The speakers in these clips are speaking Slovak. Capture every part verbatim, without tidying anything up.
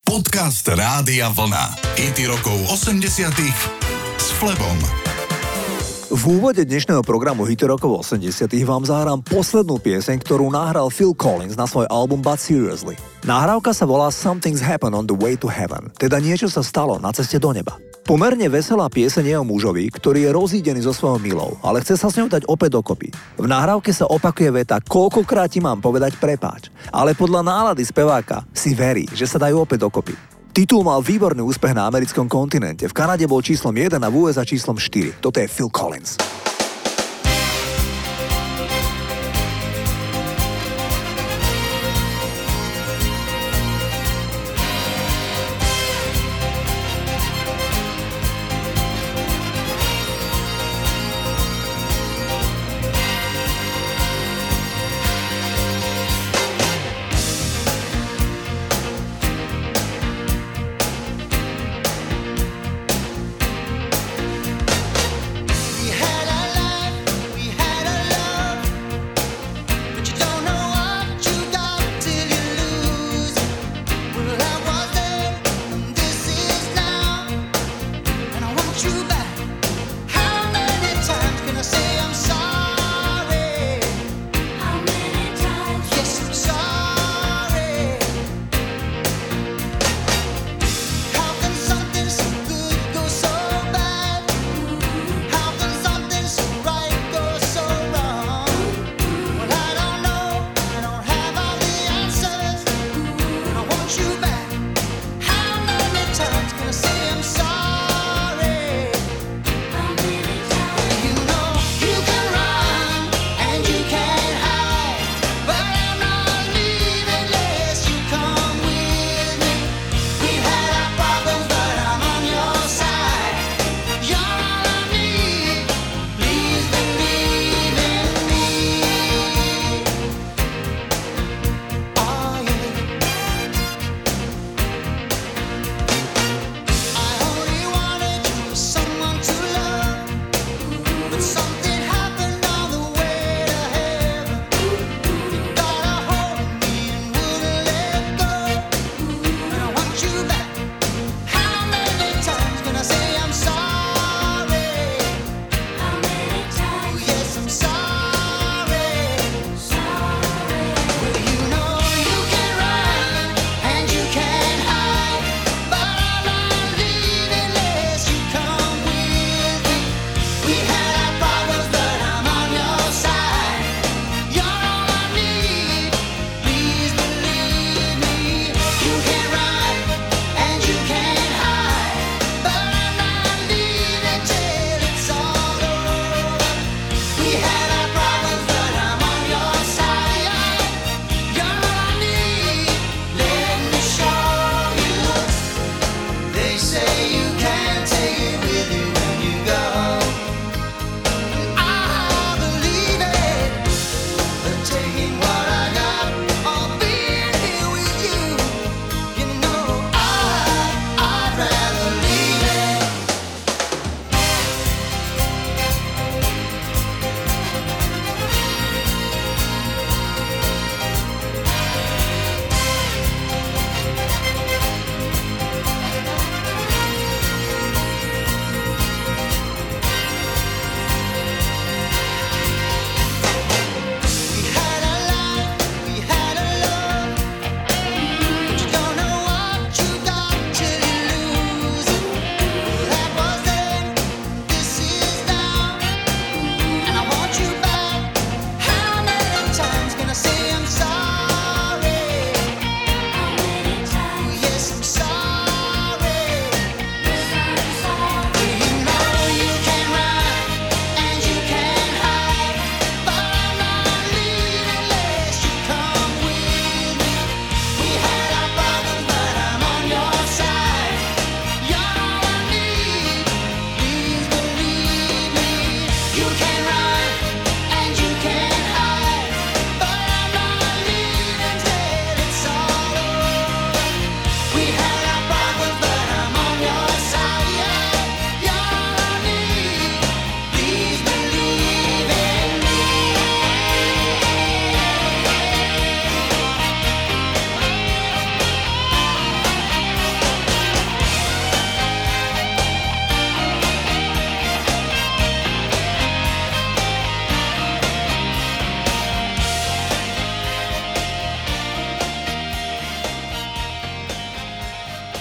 Podcast Rádia Vlna. Hity rokov osemdesiatych s Flebom. V úvode dnešného programu Hity rokov osemdesiatych vám zahrám poslednú pieseň, ktorú nahral Phil Collins na svoj album But Seriously. Nahrávka sa volá Something's Happened on the Way to Heaven, teda niečo sa stalo na ceste do neba. Pomerne veselá pieseň je o mužovi, ktorý je rozídený so svojou milou, ale chce sa s ňou dať opäť dokopy. V nahrávke sa opakuje veta koľkokrát ti mám povedať prepáč, ale podľa nálady speváka si verí, že sa dajú opäť dokopy. Titul mal výborný úspech na americkom kontinente, v Kanade bol číslom jeden a v ú es á číslom štyri. Toto je Phil Collins. We had a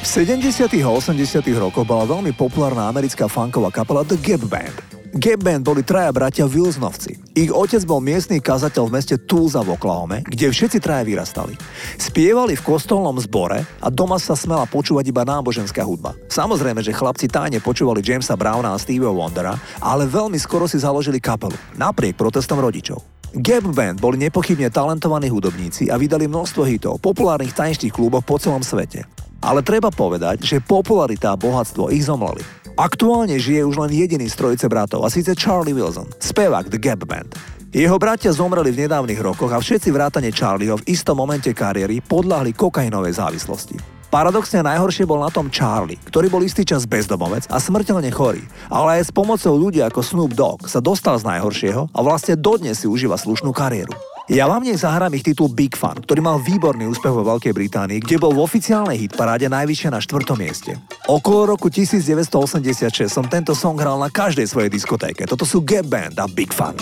V sedemdesiatych a osemdesiatych rokoch bola veľmi populárna americká funková kapela The Gap Band. Gap Band boli traja bratia Wilsonovci. Ich otec bol miestny kazateľ v meste Tulsa v Oklahome, kde všetci traja vyrastali. Spievali v kostolnom zbore a doma sa smela počúvať iba náboženská hudba. Samozrejme, že chlapci tajne počúvali Jamesa Browna a Stevieho Wondera, ale veľmi skoro si založili kapelu, napriek protestom rodičov. Gap Band boli nepochybne talentovaní hudobníci a vydali množstvo hitov v populárnych tanečných kluboch po celom svete. Ale treba povedať, že popularita a bohatstvo ich zomleli. Aktuálne žije už len jediný z trojice bratov, a síce Charlie Wilson, spevák The Gap Band. Jeho bratia zomreli v nedávnych rokoch a všetci vrátane Charlieho v istom momente kariéry podľahli kokainovej závislosti. Paradoxne najhoršie bol na tom Charlie, ktorý bol istý čas bezdomovec a smrteľne chorý, ale aj s pomocou ľudí ako Snoop Dogg sa dostal z najhoršieho a vlastne dodnes si užíva slušnú kariéru. Ja vám nech zahrám ich titul Big Fun, ktorý mal výborný úspech vo Veľkej Británii, kde bol v oficiálnej hitparáde najvyššie na štvrtom mieste. Okolo roku devätnásťstoosemdesiatšesť som tento song hral na každej svojej diskotéke. Toto sú Gap Band a Big Fun.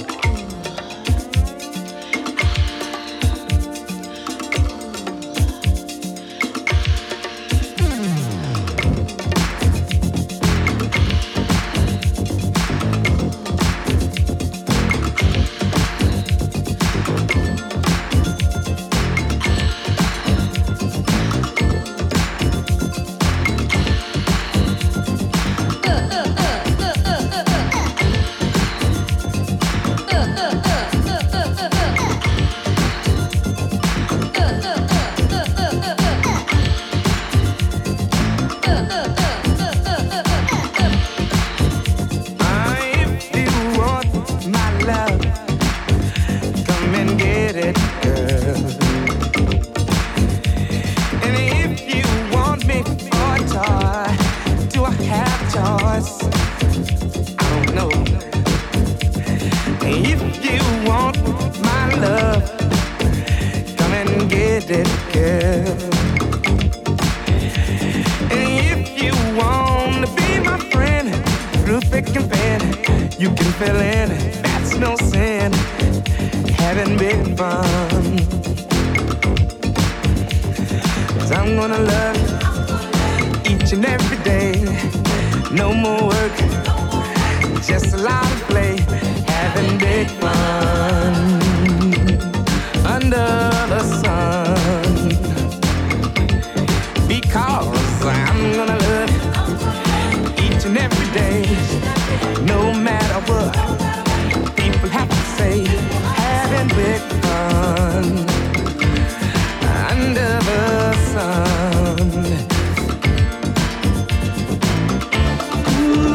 Ooh.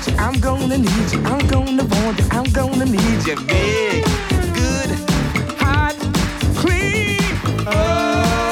you, I'm gonna need you, I'm gonna want you, I'm gonna need you, big, good, hot, clean. Oh.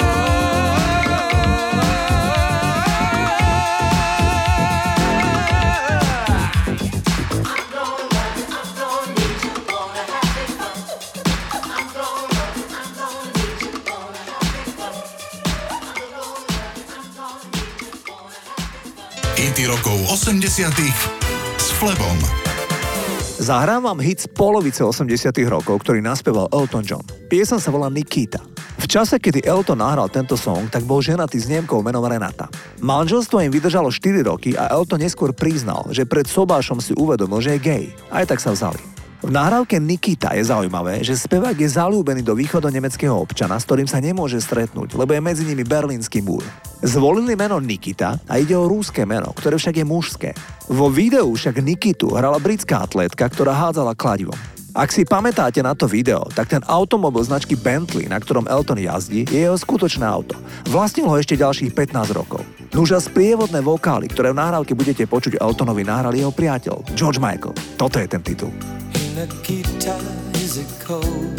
Hity rokov osemdesiatych s Flebom. Zahrám vám hit z polovice osemdesiatych rokov, ktorý naspieval Elton John. Pieseň sa volá Nikita. V čase, kedy Elton nahral tento song, tak bol ženatý s Némkou menom Renata. Manželstvo im vydržalo štyri roky a Elton neskôr priznal, že pred sobášom si uvedomil, že je gay. Aj tak sa vzali. V nahrávke Nikita je zaujímavé, že spevák je zaľúbený do východonemeckého občana, s ktorým sa nemôže stretnúť, lebo je medzi nimi berlínsky múr. Zvolili meno Nikita a ide o rúské meno, ktoré však je mužské. Vo videu však Nikitu hrala britská atlétka, ktorá hádzala kladivom. Ak si pamätáte na to video, tak ten automobil značky Bentley, na ktorom Elton jazdí, je jeho skutočné auto. Vlastnil ho ešte ďalších pätnásť rokov. Nuž a sprievodné vokály, ktoré v nahrávke budete počuť Eltonovi, nahral jeho priateľ George Michael. Toto je ten titul. Nikita, is it cold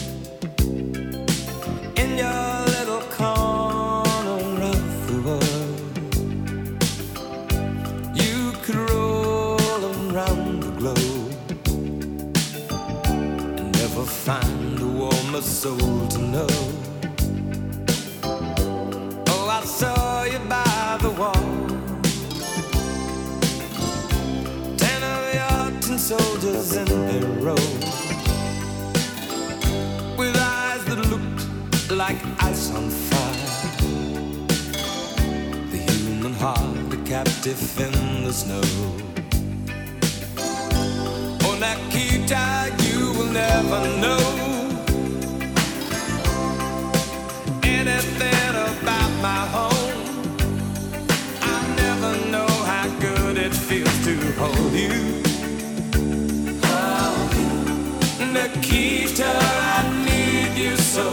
in your little corner of the world? You could roll around the globe and never find a warmer soul to know. Oh, I saw you by the wall, ten of your tin soldiers in their row, with eyes that looked like ice on fire, the human heart a captive in the snow. Oh, Nikita, you will never know anything about my home. I'll never know how good it feels to hold you. Nikita, I need you so.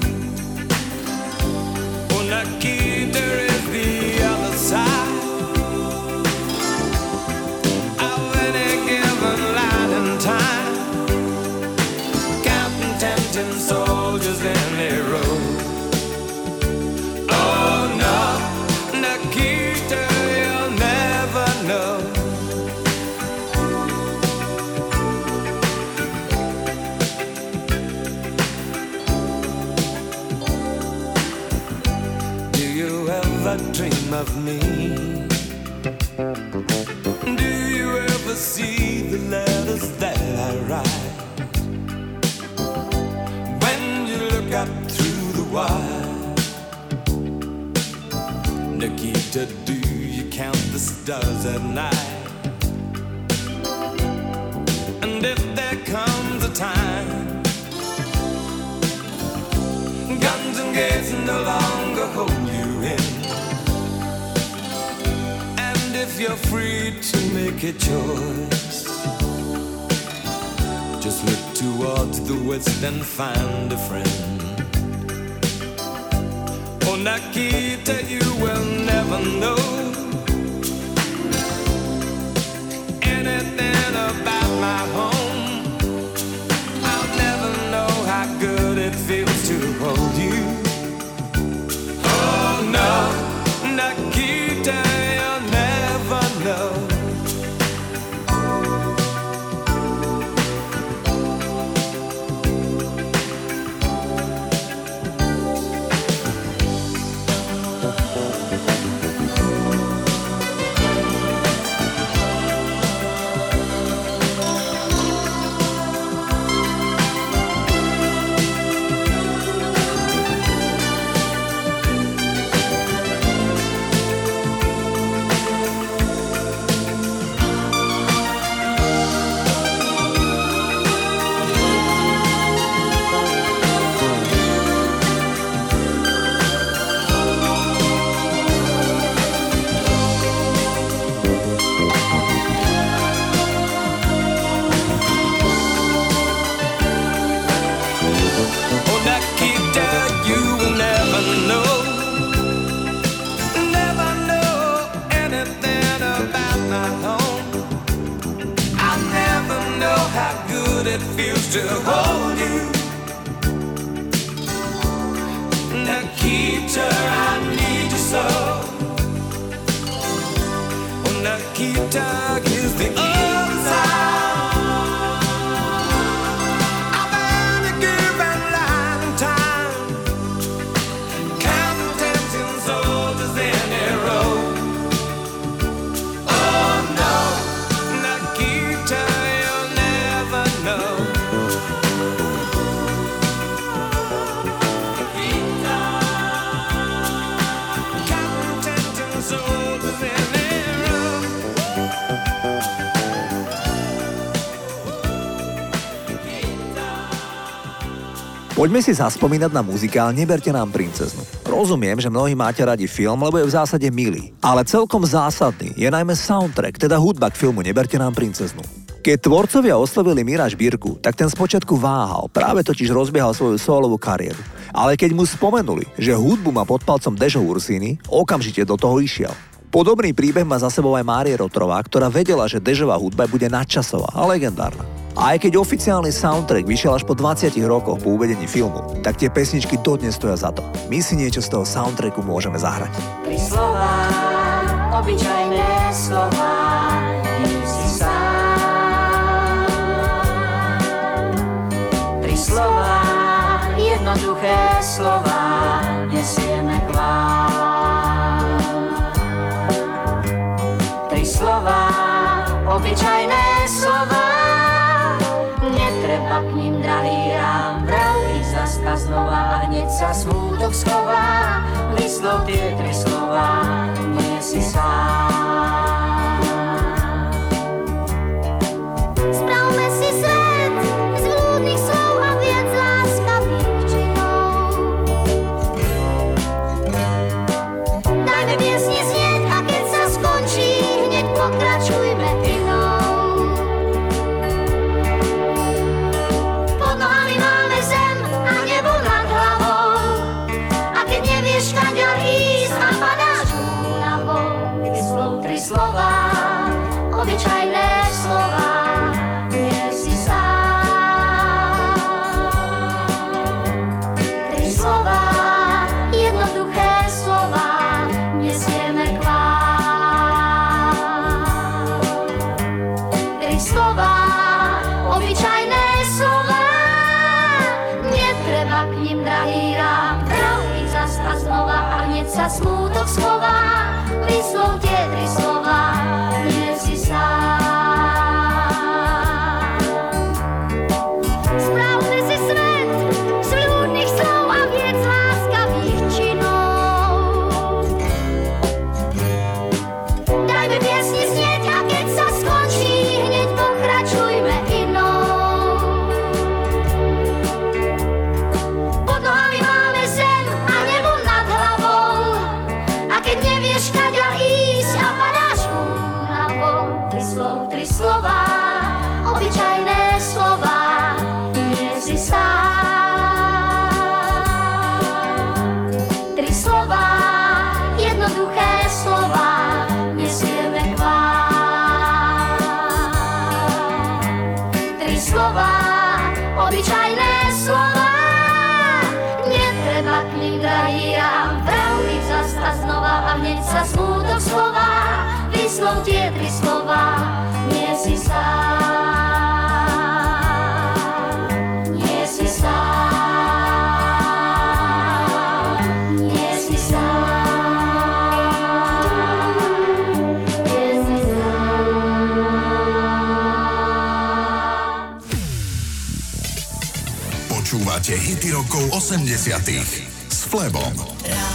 Oh, Nikita is the other side of any given light and time, counting tempting soldiers in a row. Oh no, Nikita, you'll never know. Dream of me? Do you ever see the letters that I write? When you look up through the wire, Nikita, do you count the stars at night? And if there comes a time guns and gates no longer hold you in, if you're free to make a choice, just look towards the west and find a friend. Oh, Nikita, you will never know anything about my home. I'll never know how good it feels to hold you. Oh no, Nikita, no. good it feels to hold you. Nikita, I need you so. Nikita is the answer. I've been a given long time, counting tempting soldiers in a row. Oh no, Nikita, you'll never know. Nikita, counting tempting soldiers in a row. Poďme si zaspomínať na muzikál Neberte nám princeznu. Rozumiem, že mnohí máte radi film, lebo je v zásade milý. Ale celkom zásadný je najmä soundtrack, teda hudba k filmu Neberte nám princeznu. Keď tvorcovia oslovili Mira Žbírku, tak ten spočiatku váhal, práve totiž rozbiehal svoju solovú kariéru. Ale keď mu spomenuli, že hudbu má pod palcom Dežo Ursini, okamžite do toho išiel. Podobný príbeh má za sebou aj Mária Rotrová, ktorá vedela, že Dežová hudba bude nadčasová a legendárna. A aj keď oficiálny soundtrack vyšiel až po dvadsiatich rokoch po uvedení filmu, tak tie pesničky dodnes stoja za to. My si niečo z toho soundtracku môžeme zahrať. Tri slová, obyčajné slová, nie si sám. Tri slová, jednoduché slová, nesieme k vám. Tri slová, obyčajné slová, netreba k ním drahý rám, vrali zaska znova a hneď sa smútok schová. Vyslov tie tri slova, nie si sám. Spravme si svet z blúdnych slov a viac láskavých činov. Dajme piesni znieť a keď sa skončí, hneď pokračujme inou. Slova, obyčajné slova, nie si sám. Tri slova, jednoduché slova, nesieme k vám. Tri slova, obyčajné slova, netreba k nim drahý rám, pravý zas a znova a hneď sa smútok schová. Vyslov tie tri slova, nie si sám. Spravme si svet z ľudných slov a viac láskavých činov. Dajme piesni znieť a keď sa skončí, hneď pokračujme inou. Pod nohami máme zem a nebo nad hlavou. A keď nevieš, kaďa ísť a padáš únavou. Tri slov, tri slova, obyčajné slova, nie si sám. Tri slova, jednoduché slova, nesieme k vám. Tri slova, obyčajné slova, netreba k nim drahý rám, pravý zas a znova a hneď sa smútok slova. Vyslov tie tri slova, nie si sám. Nie si sám. Nie si sám. Nie si sám. Počúvate hity rokov osemdesiatych s Flebom.